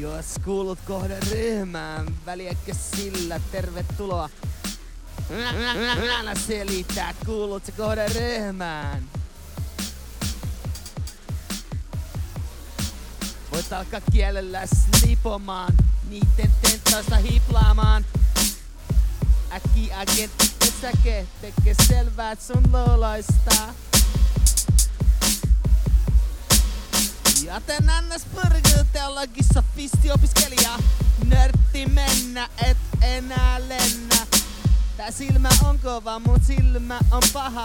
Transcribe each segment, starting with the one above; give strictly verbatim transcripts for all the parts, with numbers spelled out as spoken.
Jos kuulut kohderyhmään, väliäkö sillä, tervetuloa. Älä selitää, kuulut se kohderyhmään. Voit alkaa kielellä slipomaan, niitten tenttausta hiplaamaan. Äkki agentti pesäke, tekee selvää sun looloista. Joten annas purkuu teologissa fistiopiskelija. Nörtti mennä, et enää lennä. Tää silmä on kova, mun silmä on paha.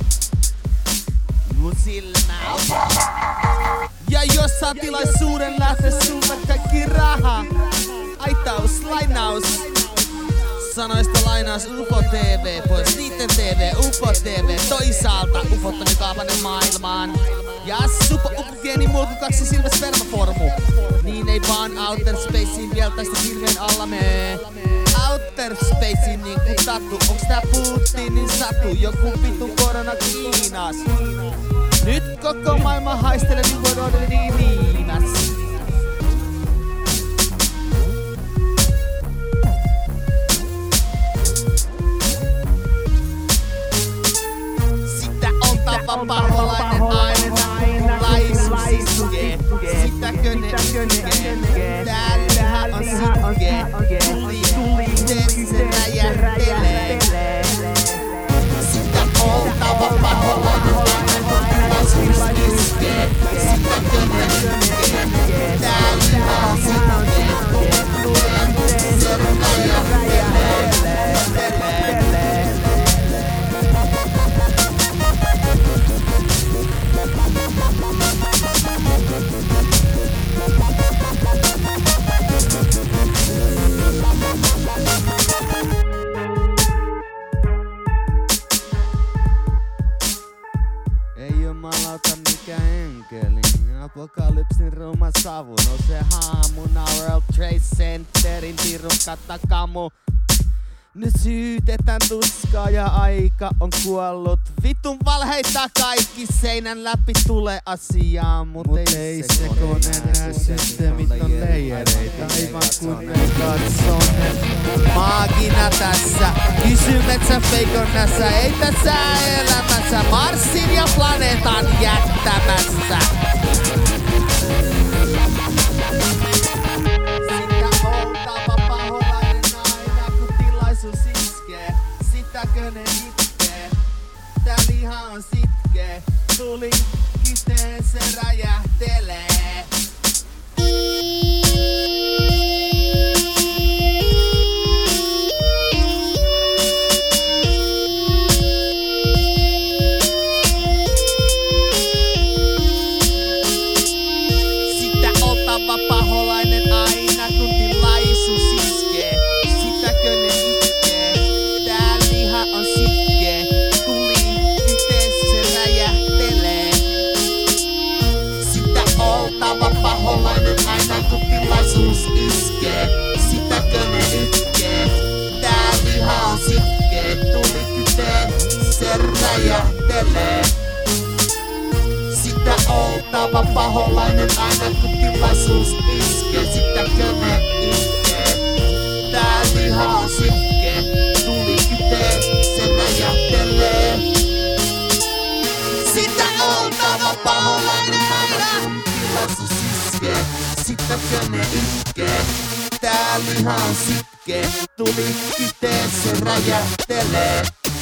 Mun silmä on paha. Ja jos saa tilaisuuden lähteä sulta kaikki raha. Aitaus, lainaus. Sanoista lainaus U F O T V, pois niitten T V, U F O T V. Toisaalta U F O on kaapanen maailmaan. Ja supo upu pieni mulku, kaksi silmä spermaformu. Niin ei vaan outer spaceen vielä tästä silmien alla mee. Outer spaceen niinku tatu, onks tää Putinin satu? Joku vittu korona Kiinas. Nyt koko maailma haistelee niin vuoroiden viinas. Sitä oltava paholainen aina, laisus iskee. Sitäkö ne iskee? Tää liha on sitkeä. Tuli miten se räjähtelee. Sitä oltava paholainen aina, laisus iskee. Sitäkö ne iskee? Tää liha on sitkeä. Tuli miten se räjähtelee. Ei jumalauta mikä enkeli, apokalypsin ruma savu. Nousee haamuna World Trade Centerin tirukka takamu. Nyt syytetään tuskaa ja aika on kuollut. Vitun valheita kaikki seinän läpi tulee asiaan. Mut, Mut ei, ei se kone näe systeemit on leijereitä. Aivan kun ei katsoneet. Maagina tässä, kysymetsä feikonnassa. Ei tässä elämässä, Marsin ja planeetan jättämässä. Sitäkö ne itkee? Tää liha on sitkeä. Tuli kiteen, se räjähtelee. Sitä oltava paholainen aina kun tilaisuus iskee. Sitäkö ne itkee? Tää liha on sitkeä. Tuli miten se räjähtelee. Sitä oltava paholainen aina kun tilaisuus iskee. Sitäkö ne itkee? Tää liha on sitkeä. Tuli miten se räjähtelee. Sitä oltava paholainen aina kun tilaisuus iskee. Sitäkö ne itkee? Tää liha on sitkeä. Tuli kyteen, se räjähtelee. Sitä oltava paholainen aina kun tilaisuus iskee. Sitäkö ne itkee? Tää liha on sitkeä. Tuli kyteen, se räjähtelee.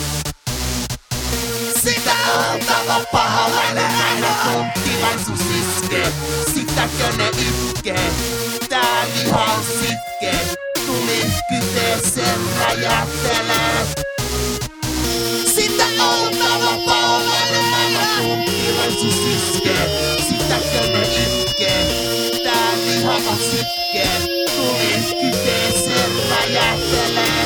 Sitä oltava paholainen aina kun tilaisuus iskee. Sitäkö ne itkee? Tää liha on sitkeä. Tuli kyteen, se räjähtelee. Sitä oltava paholainen aina kun tilaisuus iskee. Sitäkö ne itkee? Tää liha on sitkeä. Tuli kyteen, se räjähtelee.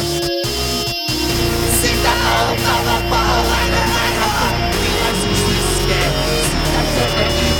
Sitä oltava paholainen aina kun tilaisuus iskee. Sitäkö ne itkee?